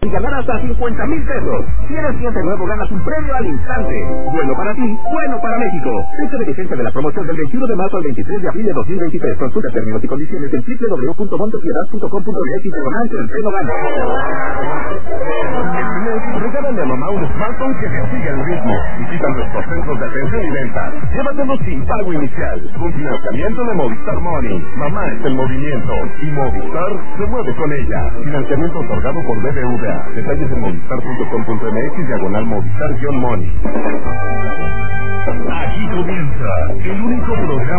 y ganar hasta 50,000 pesos. Si eres cliente nuevo, ganas un premio al instante. Bueno para ti, bueno para México. Fecha de vigencia de la promoción del 21 de marzo al 23 de abril de 2023. Consulta términos y condiciones en www.montepiedad.com.mx/Centeno Gana. Regálale a mamá un smartphone que le siga el ritmo. Visita nuestros centros de atención y venta. Llévatelo sin pago inicial. Un financiamiento de Movistar Money. Mamá está en movimiento y Movistar se mueve con ella. Financiamiento otorgado por BBVA. Detalles en movistar.com.mx/Movistar-Money. Aquí comienza el único programa